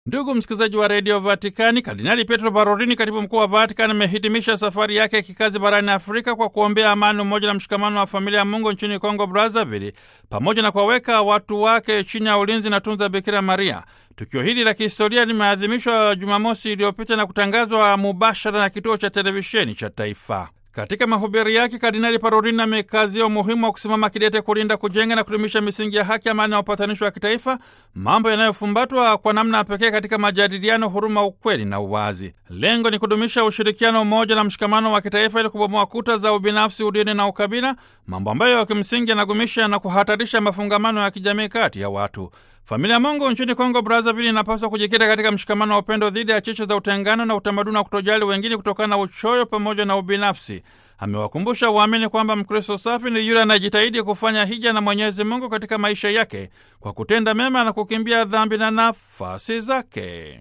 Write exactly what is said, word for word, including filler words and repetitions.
Ndugu msikilizaji wa redio Vatikani, Kardinali Pietro Parolin, katibu mkuu wa Vatikani, amehitimisha safari yake ya kikazi barani Afrika kwa kuombea amani, umoja na mshikamano wa familia ya Mungu nchini Kongo Brazzaville, pamoja na kuwaweka watu wake chini ya ulinzi na tunza Bikira Maria. Tukio hili la kihistoria limeadhimishwa Jumamosi iliyopita na kutangazwa mubashara na kituo cha televisheni cha taifa. Katika mahubiri yake, Kardinali Parolin amekazia umuhimu wa kusimama kidete kulinda, kujenga na kudumisha misingi ya haki, amani na upatanisho wa kitaifa, mambo yanayofumbatwa kwa namna pekee katika majadiliano, huruma, ukweli na uwazi. Lengo ni kudumisha ushirikiano, umoja na mshikamano wa kitaifa ili kubomoa kuta za ubinafsi, udini na ukabila, mambo ambayo kimsingi yanagumisha na kuhatarisha mafungamano ya kijamii kati ya watu. Familia ya Mungu nchini Kongo Brazzaville inapaswa kujikita katika mshikamano wa upendo dhidi ya cheche za utengano na utamaduni wa kutojali wengine kutokana na uchoyo pamoja na ubinafsi. Amewakumbusha waamini kwamba Mkristo safi ni yule anayejitahidi kufanya hija na Mwenyezi Mungu katika maisha yake kwa kutenda mema na kukimbia dhambi na nafasi zake.